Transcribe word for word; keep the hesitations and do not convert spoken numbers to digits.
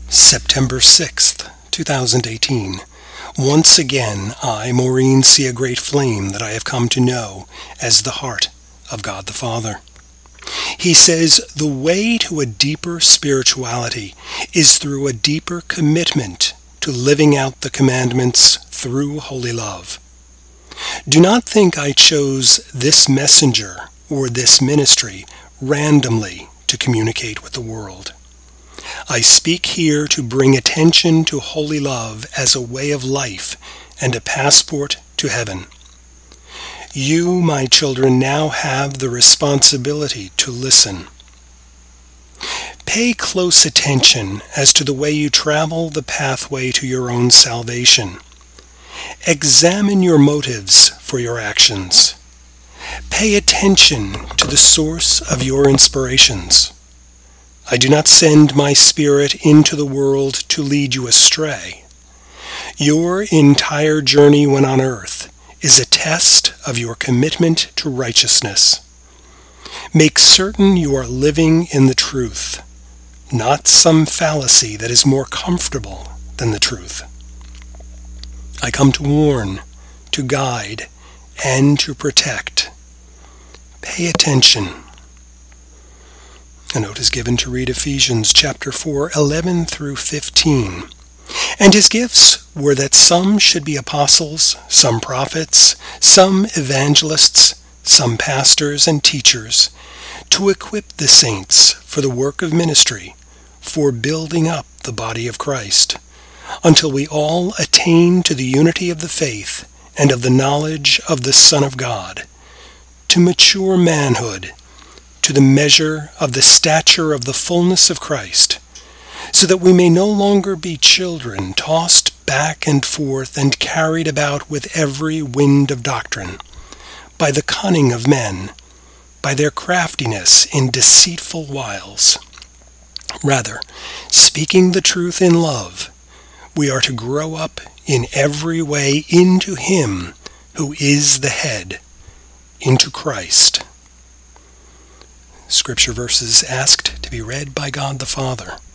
September sixth, two thousand eighteen. Once again, I, Maureen, see a great flame that I have come to know as the heart of God the Father. He says the way to a deeper spirituality is through a deeper commitment to living out the commandments through holy love. Do not think I chose this messenger or this ministry randomly to communicate with the world. I speak here to bring attention to holy love as a way of life and a passport to heaven. You, my children, now have the responsibility to listen. Pay close attention as to the way you travel the pathway to your own salvation. Examine your motives for your actions. Pay attention to the source of your inspirations. I do not send my Spirit into the world to lead you astray. Your entire journey when on earth is a test of your commitment to righteousness. Make certain you are living in the truth, not some fallacy that is more comfortable than the truth. I come to warn, to guide, and to protect. Pay attention. A note is given to read Ephesians chapter four, eleven through fifteen. And his gifts were that some should be apostles, some prophets, some evangelists, some pastors and teachers, to equip the saints for the work of ministry, for building up the body of Christ, until we all attain to the unity of the faith and of the knowledge of the Son of God, to mature manhood, to the measure of the stature of the fullness of Christ, so that we may no longer be children tossed back and forth and carried about with every wind of doctrine, by the cunning of men, by their craftiness in deceitful wiles. Rather, speaking the truth in love, we are to grow up in every way into Him who is the head, into Christ. Scripture verses asked to be read by God the Father.